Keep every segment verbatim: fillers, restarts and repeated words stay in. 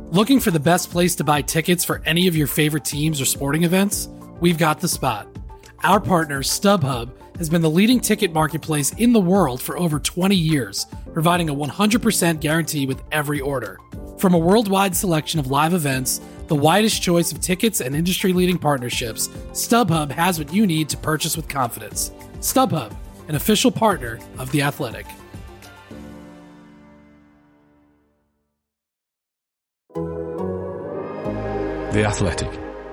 Looking for the best place to buy tickets for any of your favorite teams or sporting events? We've got the spot. Our partner, StubHub, has been the leading ticket marketplace in the world for over twenty years, providing a one hundred percent guarantee with every order. From a worldwide selection of live events, the widest choice of tickets and industry-leading partnerships, StubHub has what you need to purchase with confidence. StubHub, an official partner of The Athletic. The Athletic.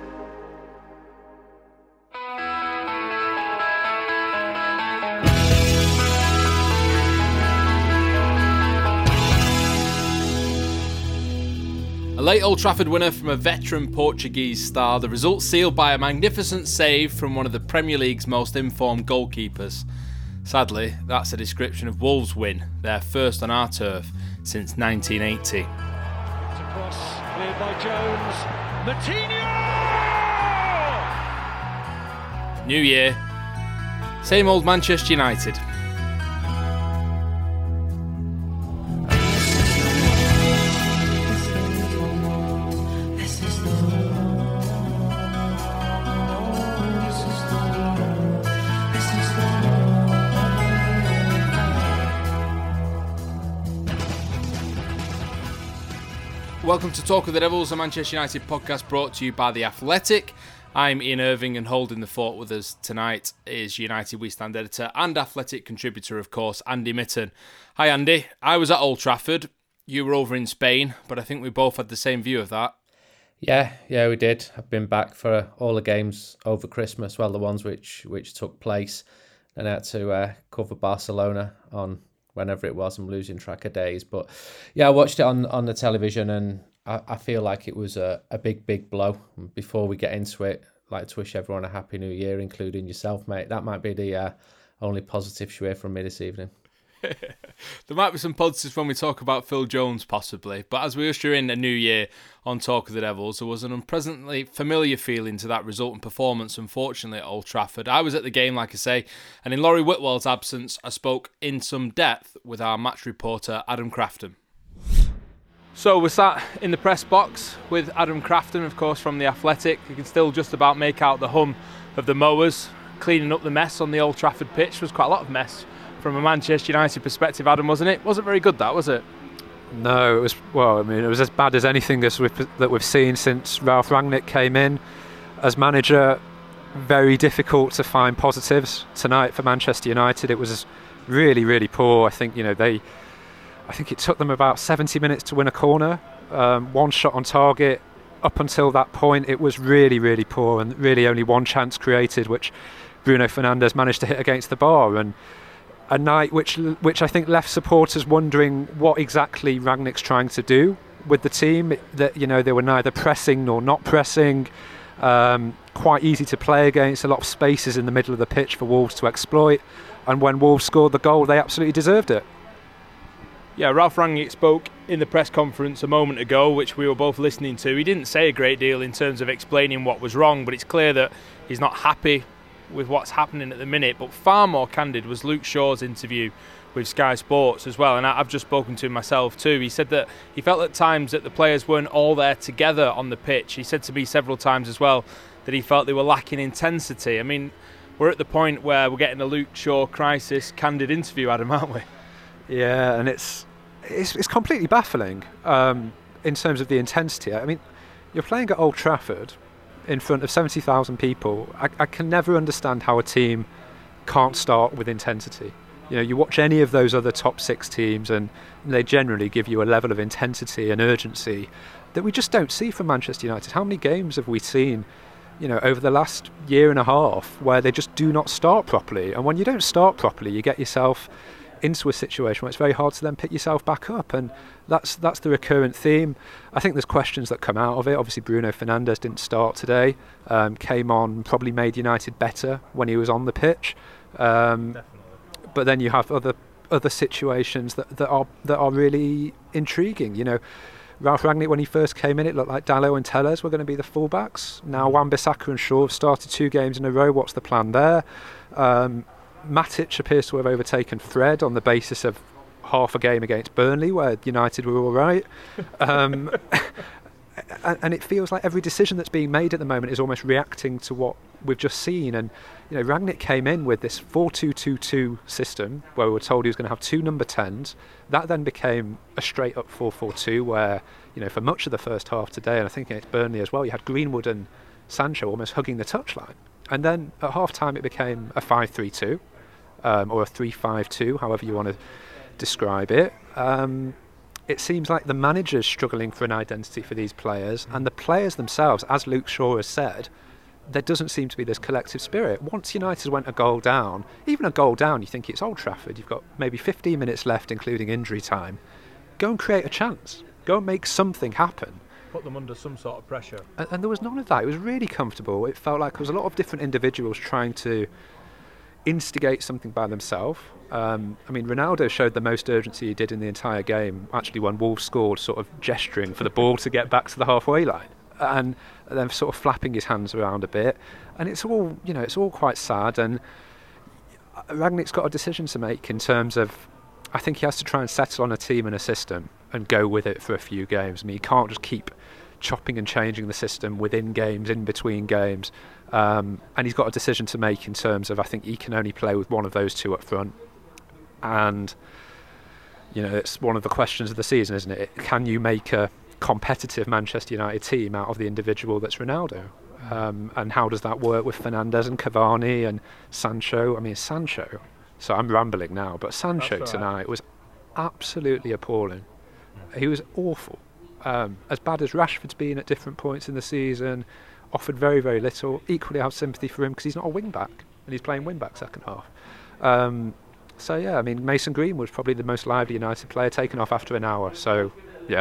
A late Old Trafford winner from a veteran Portuguese star, the result sealed by a magnificent save from one of the Premier League's most informed goalkeepers. Sadly, that's a description of Wolves' win, their first on our turf since nineteen eighty. Across, cleared by Jones. Moutinho! New year, same old Manchester United. Welcome to Talk of the Devils, a Manchester United podcast brought to you by The Athletic. I'm Ian Irving, and holding the fort with us tonight is United We Stand editor and Athletic contributor, of course, Andy Mitten. Hi Andy, I was at Old Trafford, you were over in Spain, but I think we both had the same view of that. Yeah, yeah, we did. I've been back for all the games over Christmas, well, the ones which, which took place, and I had to uh, cover Barcelona on whenever it was. I'm losing track of days. But yeah, I watched it on, on the television, and I, I feel like it was a, a big, big blow. Before we get into it, I'd like to wish everyone a happy new year, including yourself, mate. That might be the uh, only positive you hear from me this evening. There might be some positives when we talk about Phil Jones, possibly. But as we usher in a new year on Talk of the Devils, there was an unpleasantly familiar feeling to that result and performance, unfortunately, at Old Trafford. I was at the game, like I say, and in Laurie Whitwell's absence, I spoke in some depth with our match reporter, Adam Crafton. So we're sat in the press box with Adam Crafton, of course, from The Athletic. You can still just about make out the hum of the mowers cleaning up the mess on the Old Trafford pitch. There was quite a lot of mess from a Manchester United perspective, Adam, wasn't it? Wasn't very good, that, was it? No, it was, well, I mean, it was as bad as anything as we've, that we've seen since Ralf Rangnick came in as manager. Very difficult to find positives tonight for Manchester United. It was really, really poor. I think, you know, they, I think it took them about seventy minutes to win a corner. Um, one shot on target. Up until that point, it was really, really poor, and really only one chance created, which Bruno Fernandes managed to hit against the bar. And a night which which I think left supporters wondering what exactly Rangnick's trying to do with the team. That, you know, they were neither pressing nor not pressing. Um, quite easy to play against, a lot of spaces in the middle of the pitch for Wolves to exploit. And when Wolves scored the goal, they absolutely deserved it. Yeah, Ralf Rangnick spoke in the press conference a moment ago, which we were both listening to. He didn't say a great deal in terms of explaining what was wrong, but it's clear that he's not happy with what's happening at the minute. But far more candid was Luke Shaw's interview with Sky Sports as well, and I've just spoken to him myself too. He said that he felt at times that the players weren't all there together on the pitch. He said to me several times as well that he felt they were lacking intensity. I mean, we're at the point where we're getting a Luke Shaw crisis candid interview, Adam, aren't we? Yeah, and it's it's, it's completely baffling um, in terms of the intensity. I mean, you're playing at Old Trafford in front of seventy thousand people. I, I can never understand how a team can't start with intensity. You know, you watch any of those other top six teams and they generally give you a level of intensity and urgency that we just don't see from Manchester United. How many games have we seen, you know, over the last year and a half where they just do not start properly? And when you don't start properly, you get yourself into a situation where it's very hard to then pick yourself back up, and that's that's the recurrent theme. I think there's questions that come out of it. Obviously Bruno Fernandes didn't start today, um, came on, probably made United better when he was on the pitch, um, but then you have other other situations that, that are that are really intriguing. You know, Ralf Rangnick, when he first came in, it looked like Dalot and Telles were going to be the fullbacks. Now Wan-Bissaka and Shaw have started two games in a row. What's the plan there? Um, Matic appears to have overtaken Fred on the basis of half a game against Burnley, where United were all right. Um, and, and it feels like every decision that's being made at the moment is almost reacting to what we've just seen. And you know, Rangnick came in with this four two two two system where we were told he was going to have two number tens. That then became a straight up four four two where, you know, for much of the first half today, and I think against Burnley as well, you had Greenwood and Sancho almost hugging the touchline. And then at half time it became a five three two um, or a three five two, however you want to describe it. Um, it seems like the manager's struggling for an identity for these players, and the players themselves, as Luke Shaw has said, there doesn't seem to be this collective spirit. Once United went a goal down, even a goal down, you think it's Old Trafford, you've got maybe fifteen minutes left including injury time. Go and create a chance. Go and make something happen. Put them under some sort of pressure. And, and there was none of that. It was really comfortable. It felt like there was a lot of different individuals trying to instigate something by themselves. Um, I mean, Ronaldo showed the most urgency he did in the entire game, actually when Wolves scored, sort of gesturing for the ball to get back to the halfway line. And then sort of flapping his hands around a bit. And it's all, you know, it's all quite sad. And Rangnick's got a decision to make in terms of, I think he has to try and settle on a team and a system and go with it for a few games. I mean, he can't just keep chopping and changing the system within games, in between games. Um, and he's got a decision to make in terms of, I think he can only play with one of those two up front. And, you know, it's one of the questions of the season, isn't it? Can you make a competitive Manchester United team out of the individual that's Ronaldo? Um, and how does that work with Fernandes and Cavani and Sancho? I mean, Sancho, so I'm rambling now, but Sancho right. tonight was absolutely appalling. He was awful. Um, as bad as Rashford's been at different points in the season, offered very, very little. Equally, I have sympathy for him because he's not a wing-back, and he's playing wing-back second half. Um, so, yeah, I mean, Mason Greenwood was probably the most lively United player, taken off after an hour. So, yeah.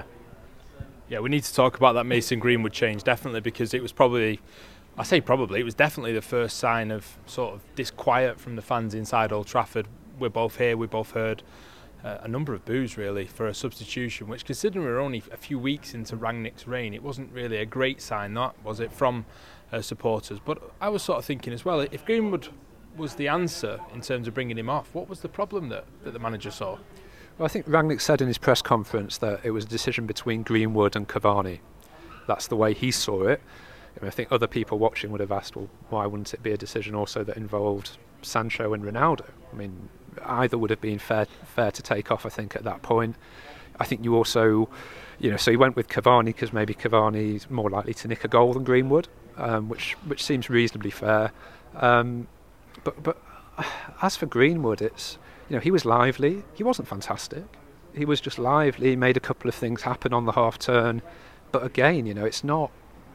Yeah, we need to talk about that Mason Greenwood change, definitely, because it was probably, I say probably, it was definitely the first sign of sort of disquiet from the fans inside Old Trafford. We're both here, we both heard uh, a number of boos, really, for a substitution, which, considering we're only a few weeks into Rangnick's reign, it wasn't really a great sign, that was it, from uh, supporters. But I was sort of thinking as well, if Greenwood was the answer in terms of bringing him off, what was the problem that, that the manager saw? Well, I think Rangnick said in his press conference that it was a decision between Greenwood and Cavani. That's the way he saw it. I mean, I think other people watching would have asked, well, why wouldn't it be a decision also that involved Sancho and Ronaldo? I mean, either would have been fair fair to take off, I think, at that point. I think you also, you know, so he went with Cavani because maybe Cavani's more likely to nick a goal than Greenwood, um, which which seems reasonably fair. Um, but but as for Greenwood, it's, you know, he was lively. He wasn't fantastic. He was just lively. He made a couple of things happen on the half turn. But again, you know, it's not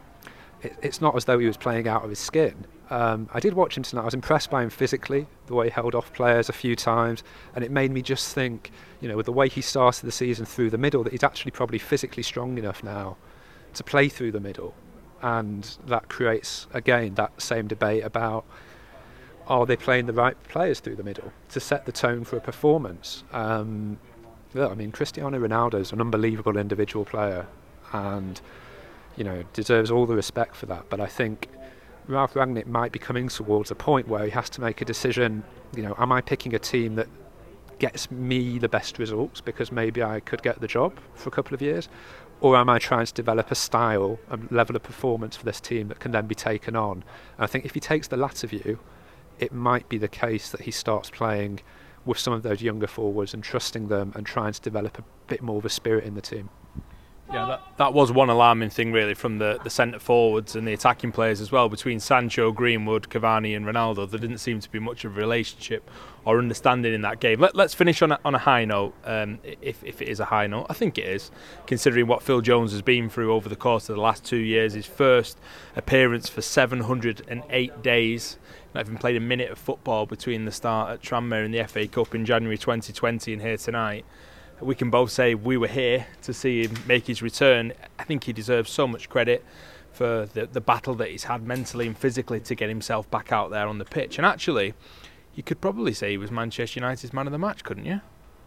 it, it's not as though he was playing out of his skin. Um, I did watch him tonight. I was impressed by him physically, the way he held off players a few times. And it made me just think, you know, with the way he started the season through the middle, that he's actually probably physically strong enough now to play through the middle. And that creates, again, that same debate about, are they playing the right players through the middle to set the tone for a performance? Um, yeah, I mean, Cristiano Ronaldo is an unbelievable individual player and, you know, deserves all the respect for that. But I think Ralph Rangnick might be coming towards a point where he has to make a decision, you know, am I picking a team that gets me the best results because maybe I could get the job for a couple of years? Or am I trying to develop a style, a level of performance for this team that can then be taken on? And I think if he takes the latter view, it might be the case that he starts playing with some of those younger forwards and trusting them and trying to develop a bit more of a spirit in the team. Yeah, that, that was one alarming thing really from the, the centre forwards and the attacking players as well. Between Sancho, Greenwood, Cavani and Ronaldo, there didn't seem to be much of a relationship or understanding in that game. Let, let's finish on a, on a high note, um, if, if it is a high note. I think it is, considering what Phil Jones has been through over the course of the last two years. His first appearance for seven hundred eight days. Not even played a minute of football between the start at Tranmere in the F A Cup in January twenty twenty and here tonight. We can both say we were here to see him make his return. I think he deserves so much credit for the, the battle that he's had mentally and physically to get himself back out there on the pitch. And actually, you could probably say he was Manchester United's man of the match, couldn't you?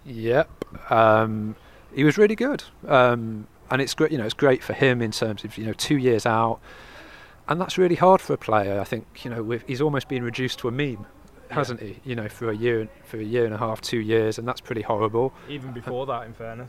Yep. Um, he was really good. Um, and it's great, you know, it's great for him in terms of, you know, two years out. And that's really hard for a player. I think, you know, with, he's almost been reduced to a meme, hasn't yeah. he? You know, for a year, for a year and a half, two years, and that's pretty horrible. Even before uh, that, in fairness.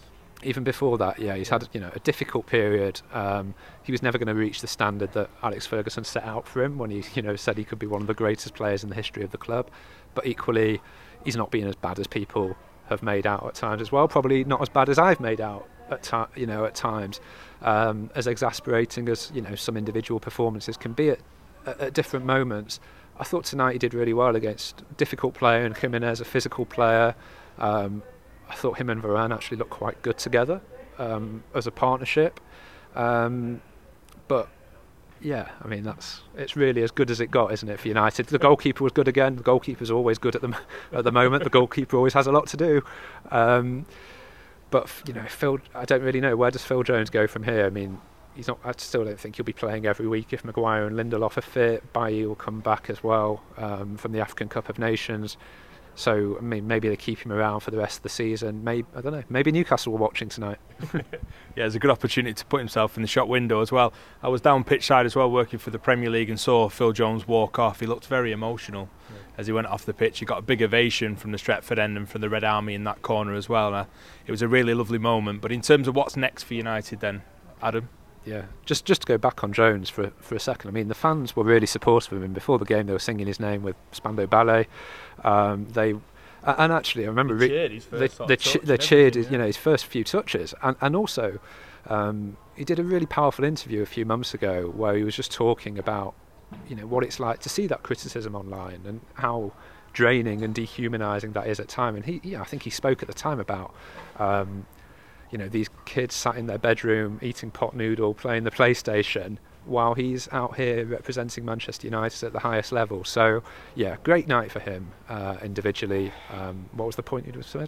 even before that, yeah, he's had you know a difficult period. Um, he was never going to reach the standard that Alex Ferguson set out for him when he you know said he could be one of the greatest players in the history of the club. But equally, he's not been as bad as people have made out at times as well. Probably not as bad as I've made out at ti- you know at times. Um, as exasperating as you know some individual performances can be at, at, at different moments. I thought tonight he did really well against a difficult player and Jimenez, a physical player. Um, I thought him and Varane actually looked quite good together um, as a partnership. Um, but yeah, I mean that's it's really as good as it got, isn't it, for United? The goalkeeper was good again. The goalkeeper's always good at the at the moment. The goalkeeper always has a lot to do. Um, but you know, Phil, I don't really know where does Phil Jones go from here. I mean, he's not. I still don't think he'll be playing every week if Maguire and Lindelof are fit. Bailly will come back as well um, from the African Cup of Nations. So I mean, maybe they keep him around for the rest of the season. Maybe I don't know. Maybe Newcastle were watching tonight. Yeah, it's a good opportunity to put himself in the shop window as well. I was down pitch side as well, working for the Premier League, and saw Phil Jones walk off. He looked very emotional yeah. as he went off the pitch. He got a big ovation from the Stretford end and from the Red Army in that corner as well. And, uh, it was a really lovely moment. But in terms of what's next for United, then, Adam. Yeah, just just to go back on Jones for for a second. I mean, the fans were really supportive of him before the game. They were singing his name with Spandau Ballet. Um, they and actually, I remember they cheered his first they, they, touch they cheered his, you know his first few touches, and and also um, he did a really powerful interview a few months ago where he was just talking about you know what it's like to see that criticism online and how draining and dehumanising that is at time. And he, yeah, I think he spoke at the time about. Um, You know, these kids sat in their bedroom eating pot noodle, playing the PlayStation, while he's out here representing Manchester United at the highest level. So, yeah, great night for him uh, individually. Um, what was the point you just said?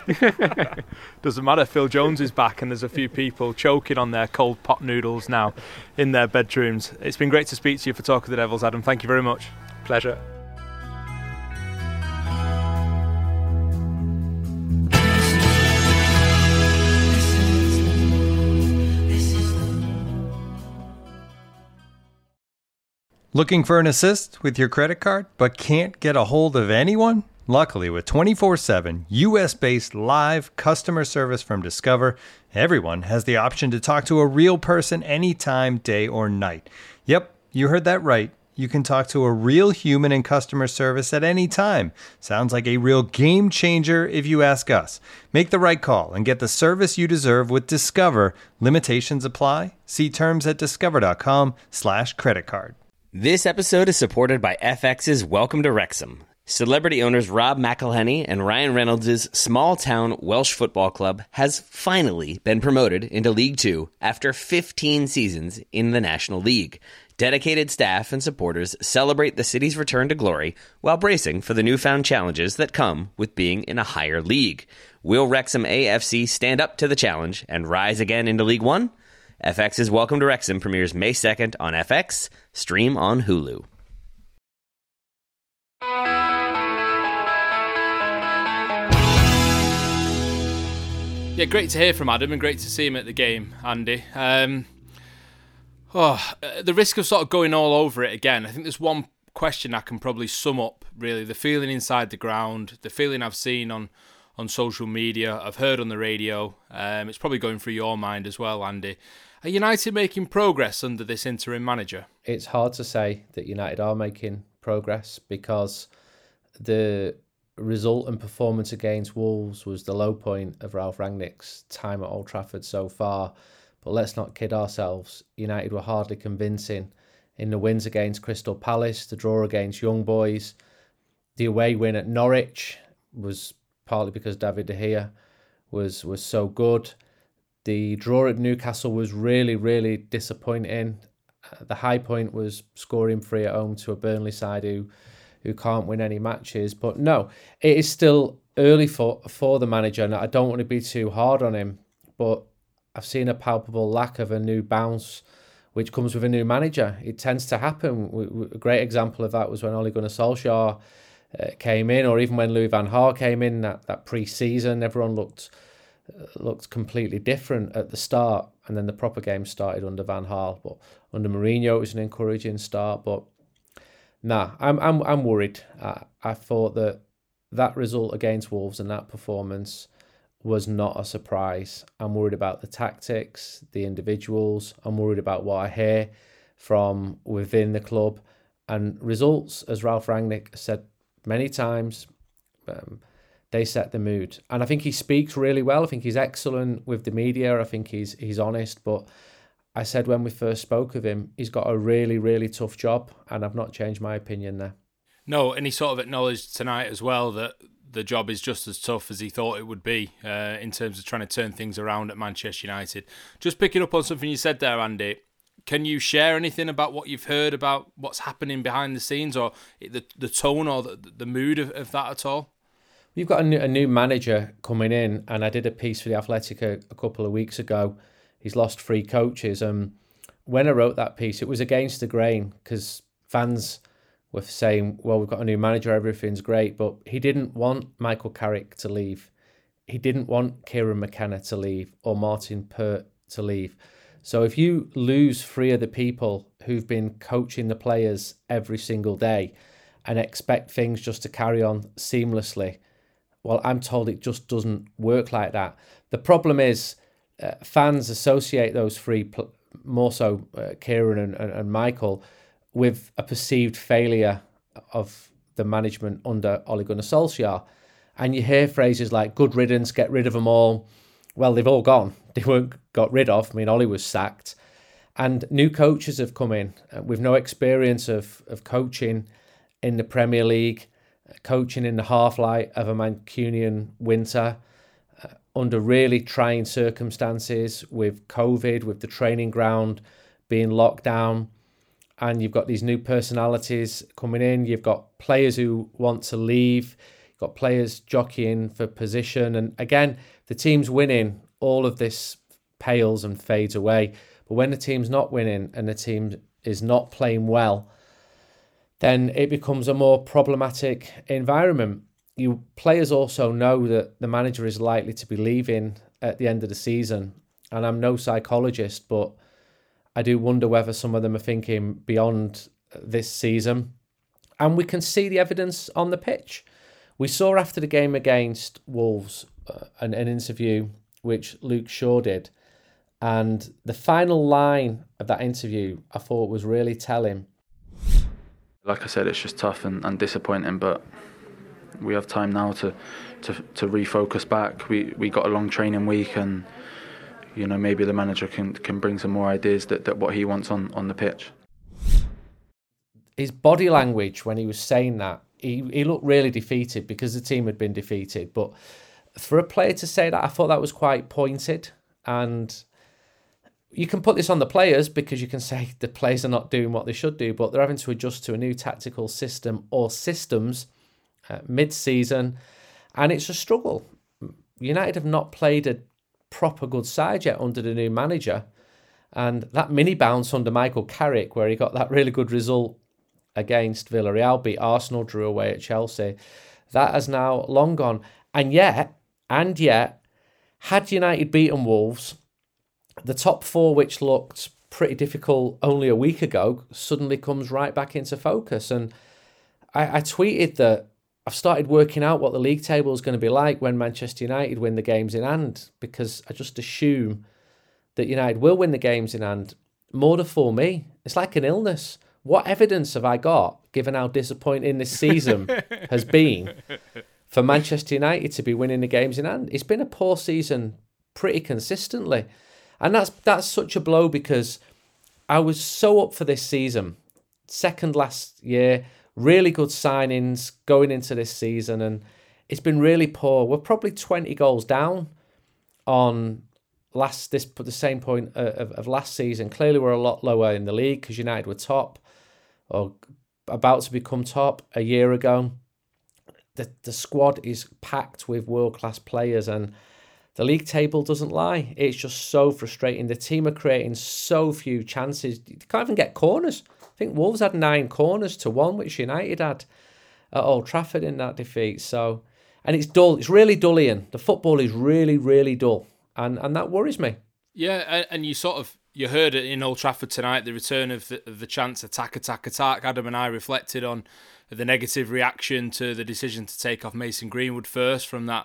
Doesn't matter. Phil Jones is back, and there's a few people choking on their cold pot noodles now in their bedrooms. It's been great to speak to you for Talk of the Devils, Adam. Thank you very much. Pleasure. Looking for an assist with your credit card, but can't get a hold of anyone? Luckily, with twenty-four seven U S-based live customer service from Discover, everyone has the option to talk to a real person anytime, day or night. Yep, you heard that right. You can talk to a real human in customer service at any time. Sounds like a real game changer if you ask us. Make the right call and get the service you deserve with Discover. Limitations apply. See terms at discover.com slash credit card. This episode is supported by F X's Welcome to Wrexham. Celebrity owners Rob McElhenney and Ryan Reynolds' small-town Welsh football club has finally been promoted into League Two after fifteen seasons in the National League. Dedicated staff and supporters celebrate the city's return to glory while bracing for the newfound challenges that come with being in a higher league. Will Wrexham A F C stand up to the challenge and rise again into League One? F X's Welcome to Wrexham premieres May second on F X, stream on Hulu. Yeah, great to hear from Adam and great to see him at the game, Andy. Um, oh, the risk of sort of going all over it again, I think there's one question I can probably sum up, really. The feeling inside the ground, the feeling I've seen on, on social media, I've heard on the radio. Um, it's probably going through your mind as well, Andy. Are United making progress under this interim manager? It's hard to say that United are making progress because the result and performance against Wolves was the low point of Ralph Rangnick's time at Old Trafford so far. But let's not kid ourselves. United were hardly convincing in the wins against Crystal Palace, the draw against Young Boys. The away win at Norwich was partly because David De Gea was, was so good. The draw at Newcastle was really, really disappointing. The high point was scoring three at home to a Burnley side who who can't win any matches. But no, it is still early for, for the manager, and I don't want to be too hard on him. But I've seen a palpable lack of a new bounce, which comes with a new manager. It tends to happen. A great example of that was when Ole Gunnar Solskjaer uh, came in, or even when Louis van Gaal came in, that, that pre-season, everyone looked... looked completely different at the start, and then the proper game started under Van Gaal. But under Mourinho, it was an encouraging start. But nah, I'm I'm I'm worried. I, I thought that that result against Wolves and that performance was not a surprise. I'm worried about the tactics, the individuals. I'm worried about what I hear from within the club. And results, as Ralf Rangnick said many times, um, they set the mood. And I think he speaks really well. I think he's excellent with the media. I think he's he's honest. But I said when we first spoke of him, he's got a really, really tough job. And I've not changed my opinion there. No, and he sort of acknowledged tonight as well that the job is just as tough as he thought it would be uh, in terms of trying to turn things around at Manchester United. Just picking up on something you said there, Andy, can you share anything about what you've heard about what's happening behind the scenes, or the the tone or the, the mood of, of that at all? We've got a new, a new manager coming in, and I did a piece for The Athletic a, a couple of weeks ago. He's lost three coaches. And when I wrote that piece, it was against the grain because fans were saying, well, we've got a new manager, everything's great. But he didn't want Michael Carrick to leave. He didn't want Kieran McKenna to leave or Martin Pert to leave. So if you lose three of the people who've been coaching the players every single day and expect things just to carry on seamlessly, well, I'm told it just doesn't work like that. The problem is uh, fans associate those three, pl- more so uh, Kieran and, and, and Michael, with a perceived failure of the management under Ole Gunnar Solskjaer. And you hear phrases like, good riddance, get rid of them all. Well, they've all gone. They weren't got rid of. I mean, Ole was sacked. And new coaches have come in uh, with no experience of, of coaching in the Premier League, uh, coaching in the half-light of a Mancunian winter, uh, under really trying circumstances with COVID, with the training ground being locked down. And you've got these new personalities coming in. You've got players who want to leave. You've got players jockeying for position. And again, the team's winning. All of this pales and fades away. But when the team's not winning and the team is not playing well, then it becomes a more problematic environment. You players also know that the manager is likely to be leaving at the end of the season. And I'm no psychologist, but I do wonder whether some of them are thinking beyond this season. And we can see the evidence on the pitch. We saw after the game against Wolves uh, an, an interview which Luke Shaw did. And the final line of that interview I thought was really telling. Like I said, it's just tough and, and disappointing, but we have time now to, to, to refocus back. We we got a long training week, and you know, maybe the manager can can bring some more ideas that, that what he wants on, on the pitch. His body language when he was saying that, he, he looked really defeated because the team had been defeated. But for a player to say that, I thought that was quite pointed. And you can put this on the players because you can say the players are not doing what they should do, but they're having to adjust to a new tactical system or systems uh, mid-season. And it's a struggle. United have not played a proper good side yet under the new manager, and that mini bounce under Michael Carrick where he got that really good result against Villarreal, beat Arsenal, drew away at Chelsea, that has now long gone. And yet and yet had United beaten Wolves, the top four, which looked pretty difficult only a week ago, suddenly comes right back into focus. And I, I tweeted that I've started working out what the league table is going to be like when Manchester United win the games in hand, because I just assume that United will win the games in hand. More to for me. It's like an illness. What evidence have I got, given how disappointing this season has been, for Manchester United to be winning the games in hand? It's been a poor season pretty consistently. And that's that's such a blow because I was so up for this season. Second last year, really good signings going into this season, and it's been really poor. We're probably twenty goals down on last this the same point of, of last season. Clearly, we're a lot lower in the league because United were top or about to become top a year ago. The the squad is packed with world-class players, and the league table doesn't lie. It's just so frustrating. The team are creating so few chances. You can't even get corners. I think Wolves had nine corners to one, which United had at Old Trafford in that defeat. So, and it's dull. It's really dull, Ian. The football is really, really dull. And and that worries me. Yeah, and you sort of, you heard it in Old Trafford tonight, the return of the, of the chance attack, attack, attack. Adam and I reflected on the negative reaction to the decision to take off Mason Greenwood first from that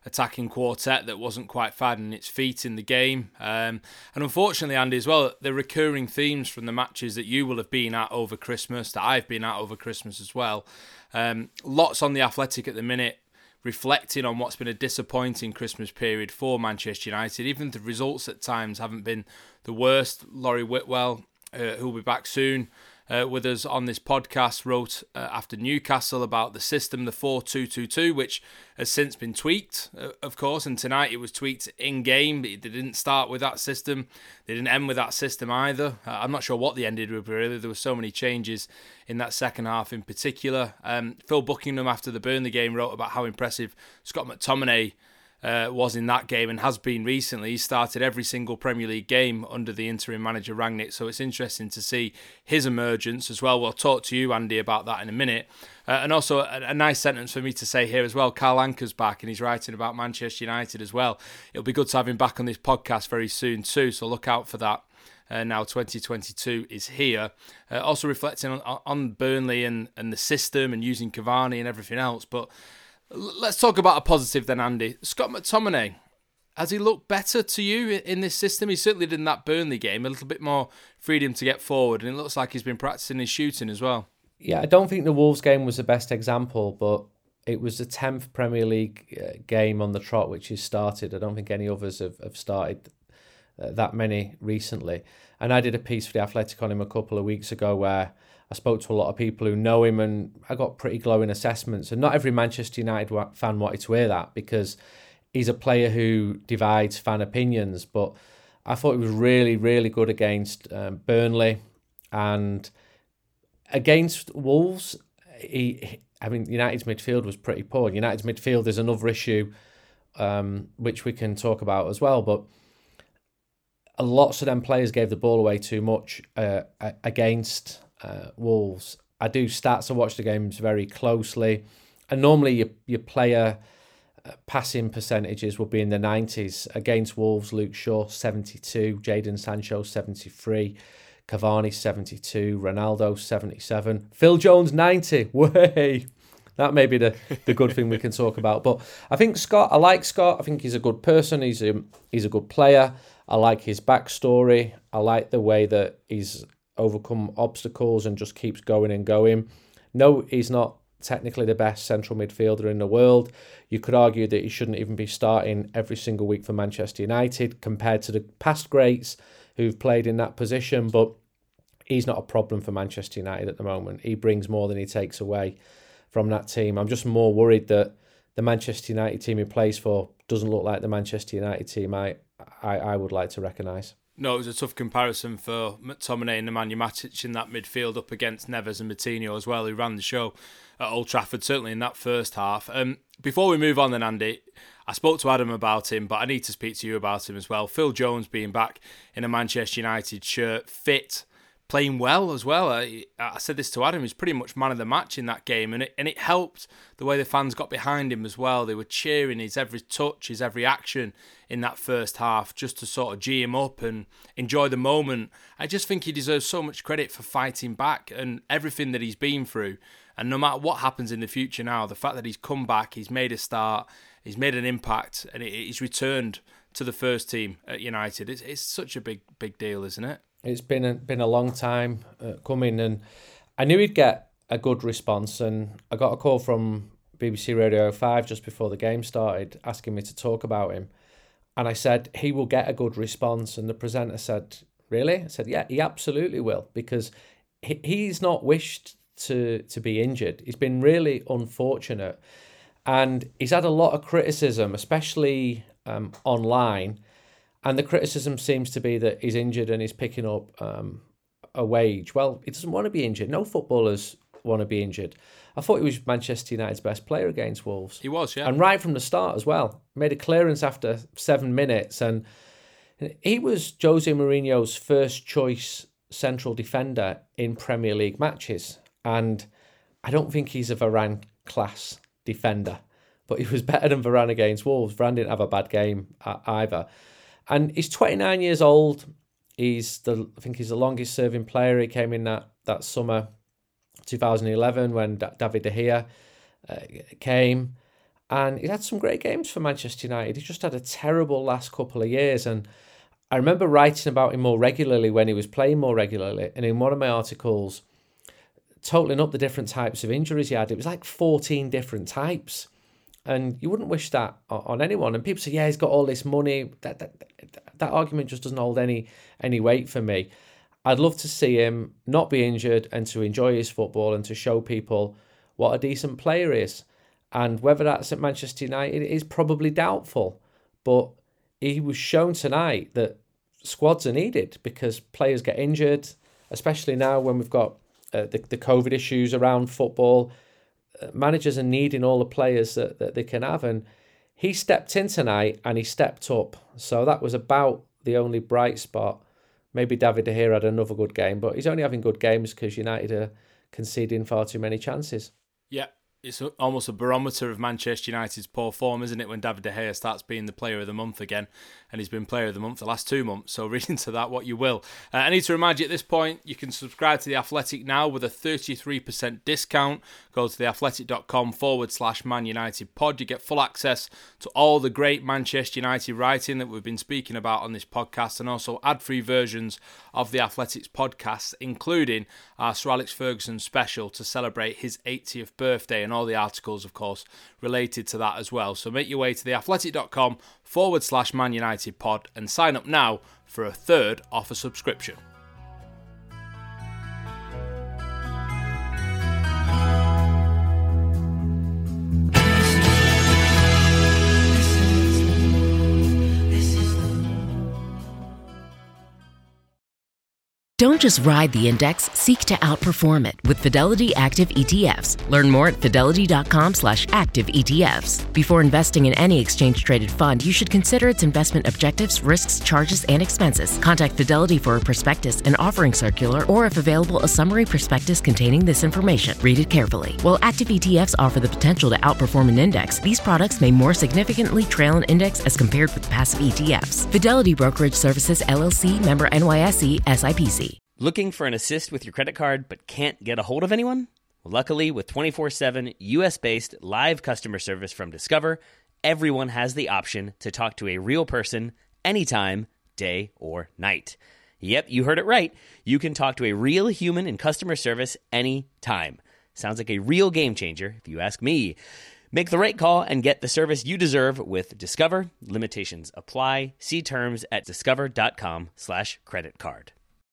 attacking quartet that wasn't quite finding its feet in the game. Um, and unfortunately, Andy, as well, the recurring themes from the matches that you will have been at over Christmas, that I've been at over Christmas as well. Um, lots on the Athletic at the minute, reflecting on what's been a disappointing Christmas period for Manchester United. Even the results at times haven't been the worst. Laurie Whitwell, uh, who will be back soon, Uh, with us on this podcast, wrote uh, after Newcastle about the system, the four two two two, which has since been tweaked, uh, of course, and tonight it was tweaked in-game. They didn't start with that system. They didn't end with that system either. Uh, I'm not sure what they ended with, really. There were so many changes in that second half in particular. Um, Phil Buckingham, after the Burnley game, wrote about how impressive Scott McTominay Uh, was in that game and has been recently. He started every single Premier League game under the interim manager Rangnick, so it's interesting to see his emergence as well. We'll talk to you, Andy, about that in a minute. Uh, and also a, a nice sentence for me to say here as well. Carl Anker's back and he's writing about Manchester United as well. It'll be good to have him back on this podcast very soon too, so look out for that. Uh, now twenty twenty-two is here. Uh, also reflecting on, on Burnley and, and the system and using Cavani and everything else, but let's talk about a positive then, Andy. Scott McTominay, has he looked better to you in this system? He certainly did in that Burnley game, a little bit more freedom to get forward, and it looks like he's been practicing his shooting as well. Yeah, I don't think the Wolves game was the best example, but it was the tenth Premier League uh, game on the trot which has started. I don't think any others have, have started uh, that many recently. And I did a piece for The Athletic on him a couple of weeks ago where I spoke to a lot of people who know him and I got pretty glowing assessments. And not every Manchester United fan wanted to hear that because he's a player who divides fan opinions. But I thought he was really, really good against um, Burnley and against Wolves. He, I mean, United's midfield was pretty poor. United's midfield is another issue um, which we can talk about as well. But lots of them players gave the ball away too much uh, against Uh, Wolves. I do stats. I watch the games very closely, and normally your your player uh, passing percentages will be in the nineties. Against Wolves, Luke Shaw seventy-two, Jadon Sancho seventy-three, Cavani seventy-two, Ronaldo seventy-seven, Phil Jones ninety. Way, that may be the the good thing we can talk about. But I think Scott. I like Scott. I think he's a good person. He's a he's a good player. I like his backstory. I like the way that he's overcome obstacles and just keeps going and going. No, he's not technically the best central midfielder in the world. You could argue that he shouldn't even be starting every single week for Manchester United compared to the past greats who've played in that position, but he's not a problem for Manchester United at the moment. He brings more than he takes away from that team. I'm just more worried that the Manchester United team he plays for doesn't look like the Manchester United team I I, I would like to recognise. No, it was a tough comparison for McTominay and Nemanja Matic in that midfield up against Neves and Moutinho as well, who ran the show at Old Trafford, certainly in that first half. Um, before we move on then, Andy, I spoke to Adam about him, but I need to speak to you about him as well. Phil Jones being back in a Manchester United shirt, fit, playing well as well. I, I said this to Adam, he's pretty much man of the match in that game, and it, and it helped the way the fans got behind him as well. They were cheering his every touch, his every action in that first half, just to sort of gee him up and enjoy the moment. I just think he deserves so much credit for fighting back and everything that he's been through. And no matter what happens in the future now, the fact that he's come back, he's made a start, he's made an impact, and he's returned to the first team at United. It's, it's such a big, big deal, isn't it? It's been a, been a long time uh, coming, and I knew he'd get a good response. And I got a call from B B C Radio five just before the game started asking me to talk about him. And I said, he will get a good response. And the presenter said, really? I said, yeah, he absolutely will, because he, he's not wished to, to be injured. He's been really unfortunate. And he's had a lot of criticism, especially um, online. And the criticism seems to be that he's injured and he's picking up um, a wage. Well, he doesn't want to be injured. No footballers want to be injured. I thought he was Manchester United's best player against Wolves. He was, yeah. And right from the start as well. Made a clearance after seven minutes. And he was Jose Mourinho's first choice central defender in Premier League matches. And I don't think he's a Varane class defender. But he was better than Varane against Wolves. Varane didn't have a bad game either. And he's twenty-nine years old. He's the I think he's the longest serving player. He came in that, that summer two thousand eleven when D- David De Gea uh, came. And he's had some great games for Manchester United. He's just had a terrible last couple of years. And I remember writing about him more regularly when he was playing more regularly. And in one of my articles, totaling up the different types of injuries he had, it was like fourteen different types. And you wouldn't wish that on anyone. And people say, yeah, he's got all this money. That that, that argument just doesn't hold any any weight for me. I'd love to see him not be injured and to enjoy his football and to show people what a decent player is. And whether that's at Manchester United is probably doubtful. But he was shown tonight that squads are needed because players get injured, especially now when we've got uh, the, the COVID issues around football. Uh, managers are needing all the players that, that they can have. And he stepped in tonight and he stepped up. So that was about the only bright spot. Maybe David De Gea had another good game, but he's only having good games because United are conceding far too many chances. Yeah. It's almost a barometer of Manchester United's poor form, isn't it, when David De Gea starts being the player of the month again, and he's been player of the month the last two months, so read into that what you will. Uh, I need to remind you at this point, you can subscribe to The Athletic now with a thirty-three percent discount. Go to theathletic.com forward slash Man United pod. You get full access to all the great Manchester United writing that we've been speaking about on this podcast, and also ad-free versions of The Athletic's podcasts, including our Sir Alex Ferguson special to celebrate his eightieth birthday, and all the articles, of course, related to that as well. So make your way to theathletic.com forward slash Man United pod and sign up now for a third off a subscription. Don't just ride the index, seek to outperform it with Fidelity Active E T Fs. Learn more at fidelity.com slash active ETFs. Before investing in any exchange-traded fund, you should consider its investment objectives, risks, charges, and expenses. Contact Fidelity for a prospectus, an offering circular, or if available, a summary prospectus containing this information. Read it carefully. While active E T Fs offer the potential to outperform an index, these products may more significantly trail an index as compared with passive E T Fs. Fidelity Brokerage Services, L L C, member N Y S E, S I P C. Looking for an assist with your credit card but can't get a hold of anyone? Well, luckily, with twenty-four seven U S-based live customer service from Discover, everyone has the option to talk to a real person anytime, day or night. Yep, you heard it right. You can talk to a real human in customer service anytime. Sounds like a real game changer, if you ask me. Make the right call and get the service you deserve with Discover. Limitations apply. See terms at discover.com slash credit card.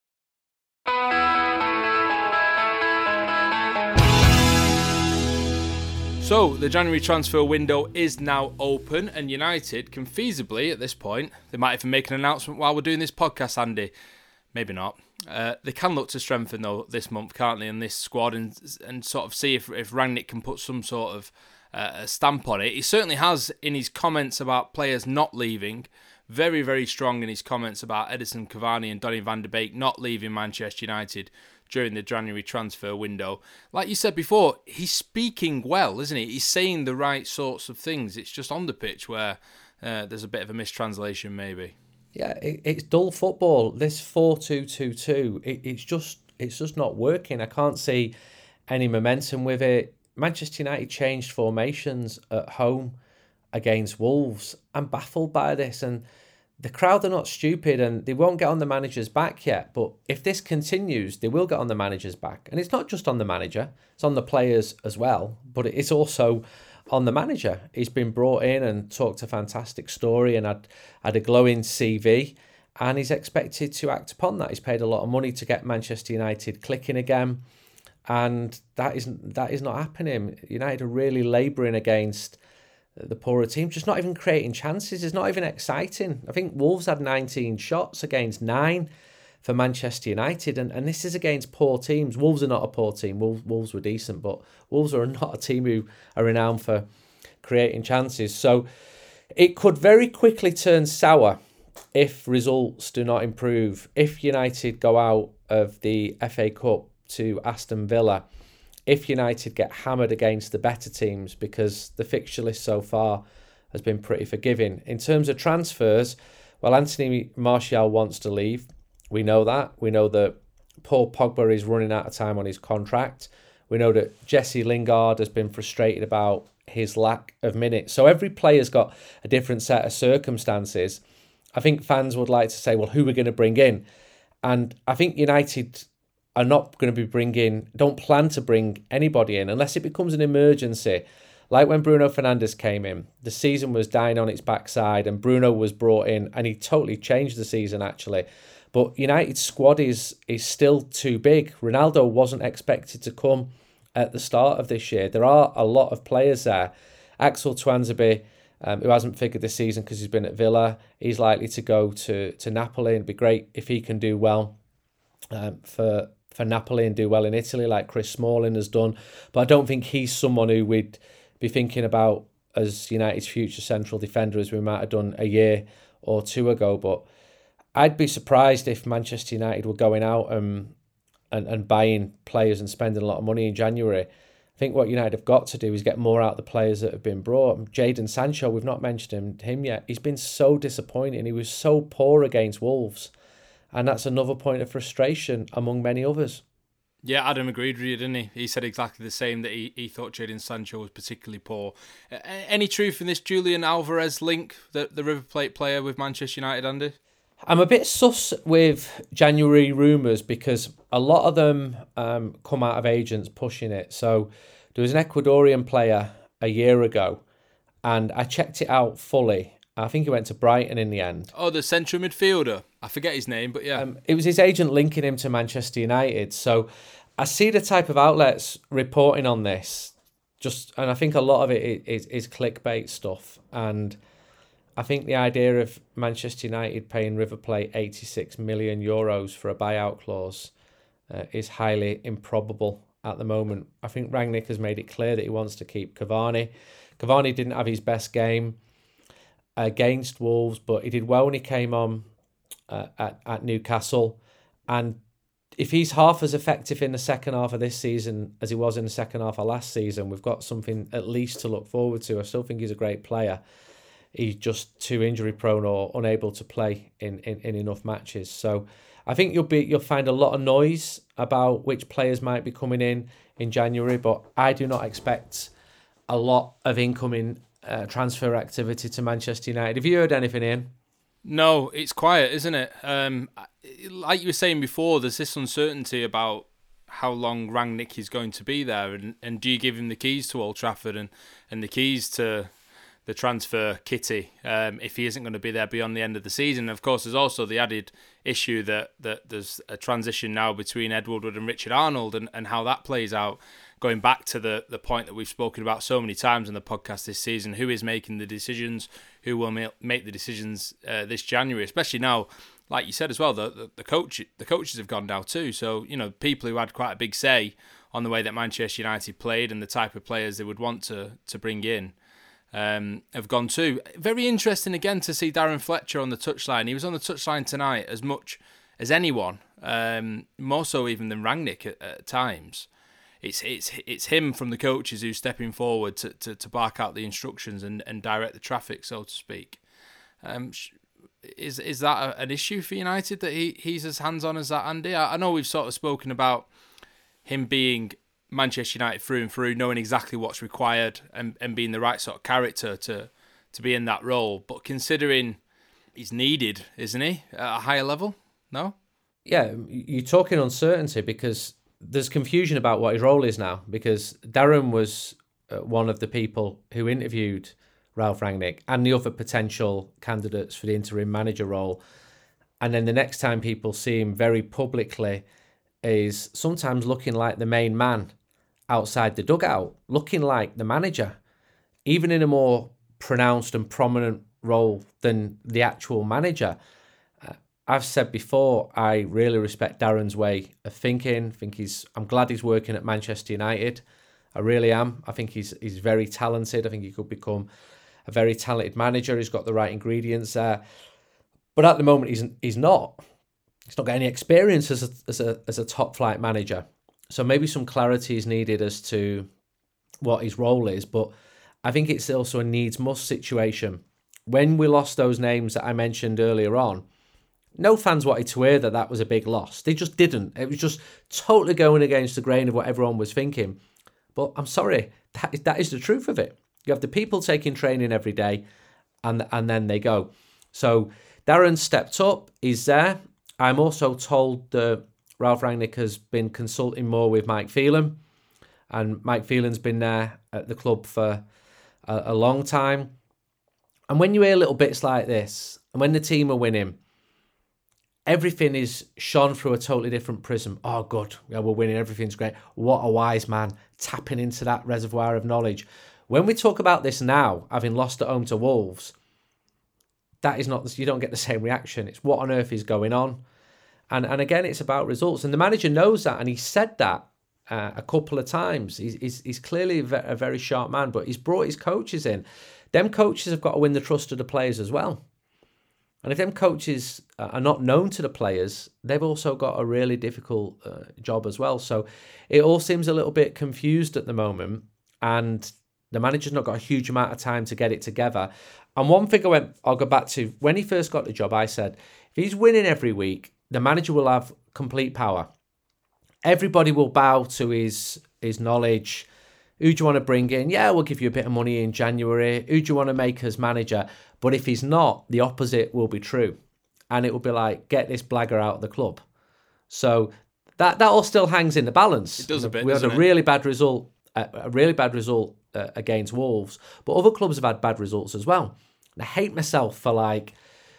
So, the January transfer window is now open, and United can feasibly, at this point, they might even make an announcement while we're doing this podcast, Andy. Maybe not. Uh, they can look to strengthen, though, this month, can't they, in this squad, and and sort of see if, if Rangnick can put some sort of uh, stamp on it. He certainly has in his comments about players not leaving. Very, very strong in his comments about Edinson Cavani and Donny van de Beek not leaving Manchester United during the January transfer window. Like you said before, he's speaking well, isn't he? He's saying the right sorts of things. It's just on the pitch where uh, there's a bit of a mistranslation, maybe. Yeah, it, it's dull football. This four two two two, it, it's just it's just not working. I can't see any momentum with it. Manchester United changed formations at home against Wolves. I'm baffled by this, and the crowd are not stupid, and they won't get on the manager's back yet. But if this continues, they will get on the manager's back. And it's not just on the manager, it's on the players as well, but it's also on the manager. He's been brought in and talked a fantastic story and had, had a glowing C V, and he's expected to act upon that. He's paid a lot of money to get Manchester United clicking again, and that isn't that is not happening. United are really labouring against the poorer team, just not even creating chances. It's not even exciting. I think Wolves had nineteen shots against nine for Manchester United, and, and this is against poor teams. Wolves are not a poor team. Wolves, Wolves were decent, but Wolves are not a team who are renowned for creating chances. So it could very quickly turn sour if results do not improve. If United go out of the F A Cup to Aston Villa, if United get hammered against the better teams, because the fixture list so far has been pretty forgiving. In terms of transfers, well, Anthony Martial wants to leave. We know that. We know that Paul Pogba is running out of time on his contract. We know that Jesse Lingard has been frustrated about his lack of minutes. So every player's got a different set of circumstances. I think fans would like to say, well, who are we going to bring in? And I think United are not going to be bringing, don't plan to bring anybody in unless it becomes an emergency. Like when Bruno Fernandes came in, the season was dying on its backside and Bruno was brought in and he totally changed the season actually. But United's squad is is still too big. Ronaldo wasn't expected to come at the start of this year. There are a lot of players there. Axel Tuanzebe, um, who hasn't figured this season because he's been at Villa, he's likely to go to, to Napoli. It'd be great if he can do well um, for, for Napoli and do well in Italy like Chris Smalling has done. But I don't think he's someone who we'd be thinking about as United's future central defender as we might have done a year or two ago. But I'd be surprised if Manchester United were going out and, and, and buying players and spending a lot of money in January. I think what United have got to do is get more out of the players that have been brought. Jadon Sancho, we've not mentioned him, him yet. He's been so disappointing. He was so poor against Wolves. And that's another point of frustration among many others. Yeah, Adam agreed with you, didn't he? He said exactly the same, that he, he thought Jadon Sancho was particularly poor. Uh, any truth in this Julian Alvarez link, the, the River Plate player with Manchester United, Andy? I'm a bit sus with January rumours because a lot of them um, come out of agents pushing it. So there was an Ecuadorian player a year ago and I checked it out fully. I think he went to Brighton in the end. Oh, the central midfielder. I forget his name, but yeah. Um, it was his agent linking him to Manchester United. So I see the type of outlets reporting on this, just, and I think a lot of it is, is clickbait stuff. And I think the idea of Manchester United paying River Plate eighty-six million euros for a buyout clause uh, is highly improbable at the moment. I think Rangnick has made it clear that he wants to keep Cavani. Cavani didn't have his best game against Wolves, but he did well when he came on uh, at, at Newcastle. And if he's half as effective in the second half of this season as he was in the second half of last season, we've got something at least to look forward to. I still think he's a great player. He's just too injury prone or unable to play in, in, in enough matches. So I think you'll be you'll find a lot of noise about which players might be coming in in January, but I do not expect a lot of incoming uh, transfer activity to Manchester United. Have you heard anything, Ian? No, it's quiet, isn't it? Um, like you were saying before, there's this uncertainty about how long Rangnick is going to be there, and, and do you give him the keys to Old Trafford and, and the keys to the transfer kitty um, if he isn't going to be there beyond the end of the season? Of course, there's also the added issue that, that there's a transition now between Ed Woodward and Richard Arnold, and, and how that plays out, going back to the, the point that we've spoken about so many times in the podcast this season. Who is making the decisions? Who will ma- make the decisions uh, this January? Especially now, like you said as well, the, the, the coach the coaches have gone now too. So, you know, people who had quite a big say on the way that Manchester United played and the type of players they would want to, to bring in, Um, have gone too. Very interesting again to see Darren Fletcher on the touchline. He was on the touchline tonight as much as anyone, um, more so even than Rangnick at, at times. It's it's it's him from the coaches who's stepping forward to, to, to bark out the instructions and, and direct the traffic, so to speak. Um, is is that a, an issue for United that he, he's as hands-on as that, Andy? I, I know we've sort of spoken about him being Manchester United through and through, knowing exactly what's required and, and being the right sort of character to, to be in that role. But considering he's needed, isn't he, at a higher level? No? Yeah, you're talking uncertainty because there's confusion about what his role is now, because Darren was one of the people who interviewed Ralph Rangnick and the other potential candidates for the interim manager role. And then the next time people see him very publicly is sometimes looking like the main man outside the dugout, looking like the manager, even in a more pronounced and prominent role than the actual manager. Uh, I've said before, I really respect Darren's way of thinking. I think he's, I'm glad he's working at Manchester United. I really am. I think he's he's very talented. I think he could become a very talented manager. He's got the right ingredients there. But at the moment, he's he's not. He's not got any experience as a, as a as a top flight manager. So maybe some clarity is needed as to what his role is. But I think it's also a needs must situation. When we lost those names that I mentioned earlier on, no fans wanted to hear that that was a big loss. They just didn't. It was just totally going against the grain of what everyone was thinking. But I'm sorry, that is, that is the truth of it. You have the people taking training every day, and and then they go. So Darren stepped up. He's there. I'm also told that Ralph Rangnick has been consulting more with Mike Phelan, and Mike Phelan's been there at the club for a, a long time. And when you hear little bits like this, and when the team are winning, everything is shone through a totally different prism. Oh, good. Yeah, we're winning. Everything's great. What a wise man, tapping into that reservoir of knowledge. When we talk about this now, having lost at home to Wolves, that is not, you don't get the same reaction. It's what on earth is going on? And and again, it's about results. And the manager knows that, and he said that uh, a couple of times. He's, he's, he's clearly a very sharp man, but he's brought his coaches in. Them coaches have got to win the trust of the players as well. And if them coaches are not known to the players, they've also got a really difficult uh, job as well. So it all seems a little bit confused at the moment, and the manager's not got a huge amount of time to get it together. And one thing I went, I'll go back to, when he first got the job, I said, if he's winning every week, the manager will have complete power. Everybody will bow to his his knowledge. Who do you want to bring in? Yeah, we'll give you a bit of money in January. Who do you want to make as manager? But if he's not, the opposite will be true. And it will be like, get this blagger out of the club. So that that all still hangs in the balance. It does a bit, We had a it? really bad result, a really bad result uh, against Wolves. But other clubs have had bad results as well. And I hate myself for like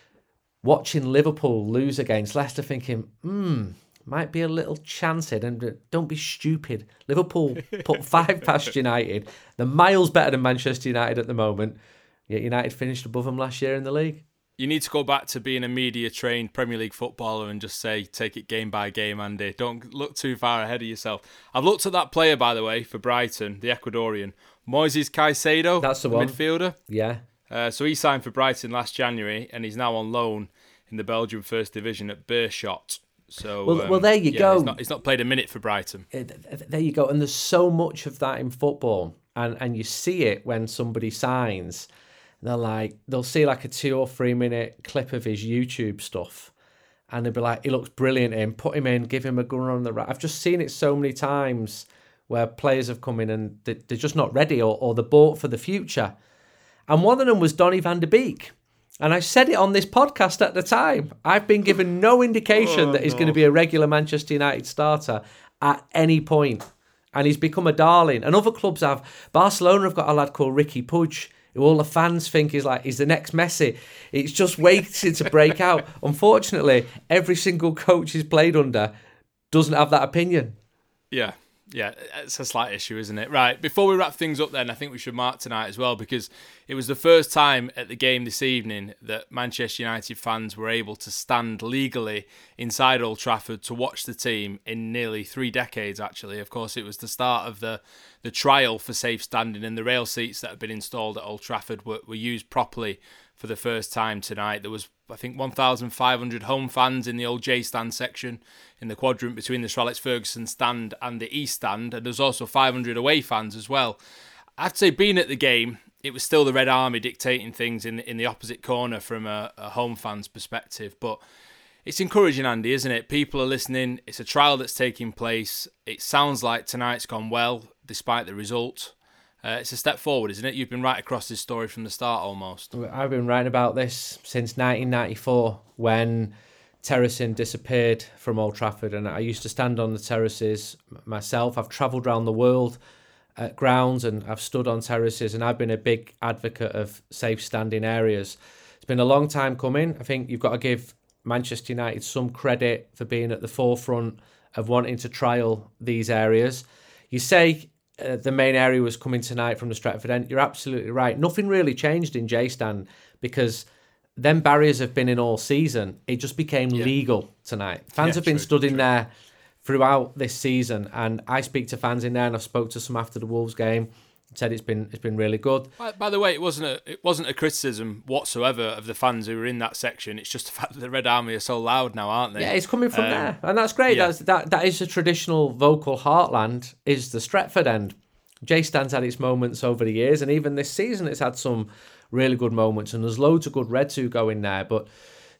watching Liverpool lose against Leicester thinking, hmm, might be a little chance here. And don't be stupid. Liverpool put five past United. They're miles better than Manchester United at the moment. Yet United finished above them last year in the league. You need to go back to being a media-trained Premier League footballer and just say, take it game by game, Andy. Don't look too far ahead of yourself. I've looked at that player, by the way, for Brighton, the Ecuadorian. Moises Caicedo. That's the the one. midfielder. Yeah. Uh, so he signed for Brighton last January, and he's now on loan in the Belgian First Division at Beerschot. So, well, um, well, there you yeah, go. He's not, he's not played a minute for Brighton. There you go. And there's so much of that in football. And and you see it when somebody signs. They're like, they'll see like a two or three minute clip of his YouTube stuff. And they'll be like, he looks brilliant in, put him in, give him a gun on the right. I've just seen it so many times where players have come in and they're just not ready, or, or they're bought for the future. And one of them was Donny van de Beek. And I said it on this podcast at the time. I've been given no indication oh, that he's no. going to be a regular Manchester United starter at any point. And he's become a darling. And other clubs have. Barcelona have got a lad called Ricky Puig, who all the fans think is like, he's the next Messi. It's just waiting to break out. Unfortunately, every single coach he's played under doesn't have that opinion. Yeah. Yeah, it's a slight issue, isn't it? Right, before we wrap things up then, I think we should mark tonight as well, because it was the first time at the game this evening that Manchester United fans were able to stand legally inside Old Trafford to watch the team in nearly three decades, actually. Of course, it was the start of the, the trial for safe standing, and the rail seats that had been installed at Old Trafford were, were used properly for the first time tonight. There was, I think, one thousand five hundred home fans in the old J stand section, in the quadrant between the Sir Alex Ferguson stand and the East stand, and there's also five hundred away fans as well. I have to say, being at the game, it was still the Red Army dictating things in in the opposite corner from a, a home fan's perspective, but it's encouraging, Andy, isn't it? People are listening. It's a trial that's taking place. It sounds like tonight's gone well, despite the result. Uh, it's a step forward, isn't it? You've been right across this story from the start, almost. I've been writing about this since nineteen ninety-four, when terracing disappeared from Old Trafford, and I used to stand on the terraces myself. I've travelled around the world at grounds, and I've stood on terraces, and I've been a big advocate of safe standing areas. It's been a long time coming. I think you've got to give Manchester United some credit for being at the forefront of wanting to trial these areas. You say Uh, the main area was coming tonight from the Stretford end. You're absolutely right. Nothing really changed in J-Stand, because them barriers have been in all season. It just became yeah. legal tonight. Fans yeah, have been true, stood true. in there throughout this season, and I speak to fans in there, and I spoke to some after the Wolves game. Said it's been it's been really good. By, by the way, it wasn't a it wasn't a criticism whatsoever of the fans who were in that section. It's just the fact that the Red Army are so loud now, aren't they? Yeah, it's coming from um, there, and that's great. Yeah. That's that that is the traditional vocal heartland. Is the Stretford end. J-Stand's had its moments over the years, and even this season it's had some really good moments, and there's loads of good Reds who go in there. But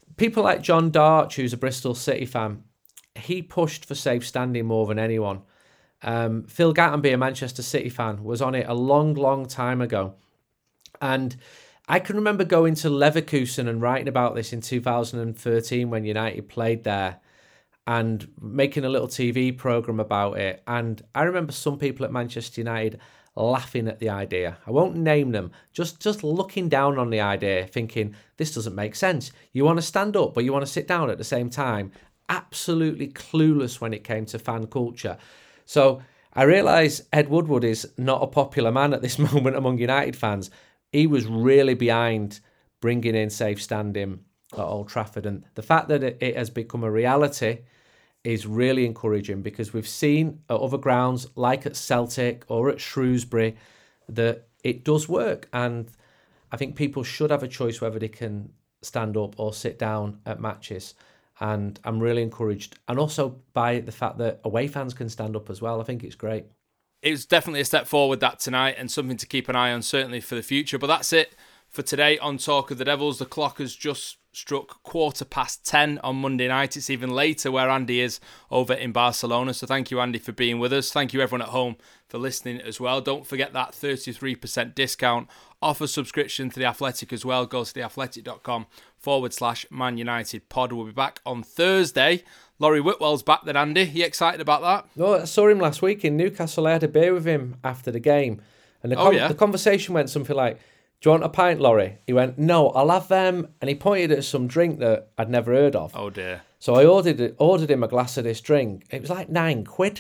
people like John Darch, who's a Bristol City fan, he pushed for safe standing more than anyone. Um, Phil Gattenby, a Manchester City fan, was on it a long, long time ago. And I can remember going to Leverkusen and writing about this in two thousand thirteen when United played there and making a little T V programme about it. And I remember some people at Manchester United laughing at the idea. I won't name them, just, just looking down on the idea, thinking, this doesn't make sense. You want to stand up, but you want to sit down at the same time. Absolutely clueless when it came to fan culture. So I realise Ed Woodward is not a popular man at this moment among United fans. He was really behind bringing in safe standing at Old Trafford. And the fact that it has become a reality is really encouraging, because we've seen at other grounds, like at Celtic or at Shrewsbury, that it does work. And I think people should have a choice whether they can stand up or sit down at matches. And I'm really encouraged. And also by the fact that away fans can stand up as well. I think it's great. It was definitely a step forward that tonight, and something to keep an eye on, certainly for the future. But that's it for today on Talk of the Devils. The clock has just struck quarter past ten on Monday night. It's even later where Andy is over in Barcelona. So thank you, Andy, for being with us. Thank you, everyone at home, for listening as well. Don't forget that thirty-three percent discount off a subscription to The Athletic as well. Go to theathletic.com forward slash Man United pod. We'll be back on Thursday. Laurie Whitwell's back then, Andy. Are you excited about that? No, I saw him last week in Newcastle. I had a beer with him after the game. And the, oh, con- yeah? the conversation went something like, do you want a pint, Laurie? He went, no, I'll have them. And he pointed at some drink that I'd never heard of. Oh, dear. So I ordered ordered him a glass of this drink. It was like nine quid.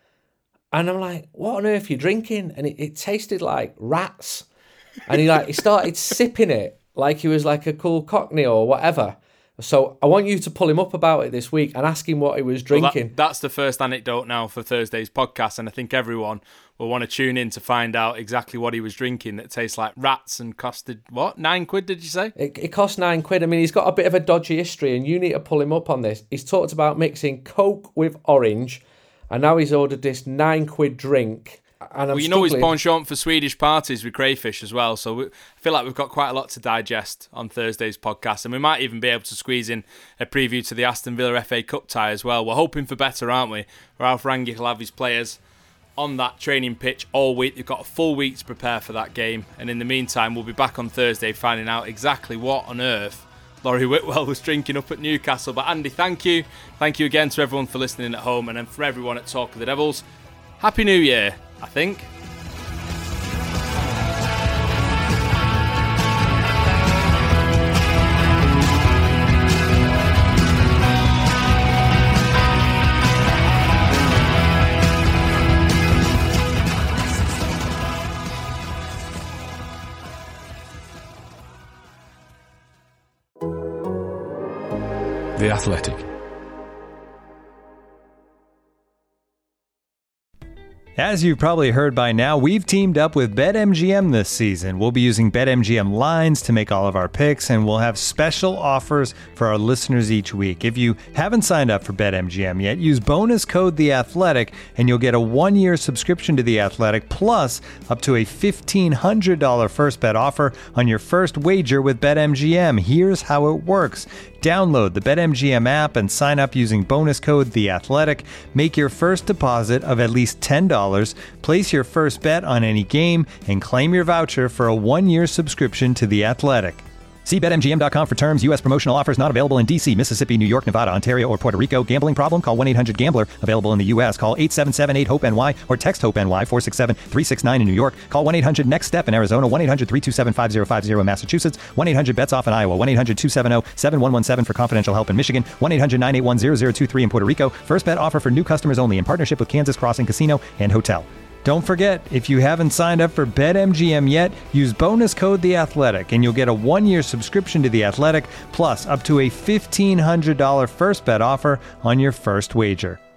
And I'm like, what on earth are you drinking? And it, it tasted like rats. And he like he started sipping it like he was like a cool Cockney or whatever. So I want you to pull him up about it this week and ask him what he was drinking. Well, that, that's the first anecdote now for Thursday's podcast, and I think everyone will want to tune in to find out exactly what he was drinking that tastes like rats and costed, what, nine quid, did you say? It, it cost nine quid. I mean, he's got a bit of a dodgy history, and you need to pull him up on this. He's talked about mixing Coke with orange, and now he's ordered this nine quid drink. And I'm well, you know struggling. he's penchant for Swedish parties with crayfish as well, so we, I feel like we've got quite a lot to digest on Thursday's podcast, and we might even be able to squeeze in a preview to the Aston Villa F A Cup tie as well. We're hoping for better, aren't we? Ralph Rangnick will have his players on that training pitch all week. They've got a full week to prepare for that game, and in the meantime, we'll be back on Thursday finding out exactly what on earth Laurie Whitwell was drinking up at Newcastle. But Andy, thank you. Thank you again to everyone for listening at home, and then for everyone at Talk of the Devils, Happy New Year, I think. The Athletic. As you've probably heard by now, we've teamed up with BetMGM this season. We'll be using BetMGM lines to make all of our picks, and we'll have special offers for our listeners each week. If you haven't signed up for BetMGM yet, use bonus code The Athletic, and you'll get a one-year subscription to The Athletic, plus up to a fifteen hundred dollars first bet offer on your first wager with BetMGM. Here's how it works. Download the BetMGM app and sign up using bonus code The Athletic. Make your first deposit of at least ten dollars, place your first bet on any game, and claim your voucher for a one-year subscription to The Athletic. See Bet M G M dot com for terms. U S promotional offers not available in D C, Mississippi, New York, Nevada, Ontario, or Puerto Rico. Gambling problem? Call one eight hundred gambler. Available in the U S. Call eight seven seven eight hope N Y or text HOPE-N Y four six seven three six nine in New York. Call one eight hundred next step in Arizona. one eight hundred three two seven five zero five zero in Massachusetts. one eight hundred bets off in Iowa. one eight hundred two seven zero seven one one seven for confidential help in Michigan. one eight hundred nine eight one zero zero two three in Puerto Rico. First bet offer for new customers only in partnership with Kansas Crossing Casino and Hotel. Don't forget, if you haven't signed up for BetMGM yet, use bonus code The Athletic, and you'll get a one-year subscription to The Athletic, plus up to a fifteen hundred dollars first bet offer on your first wager.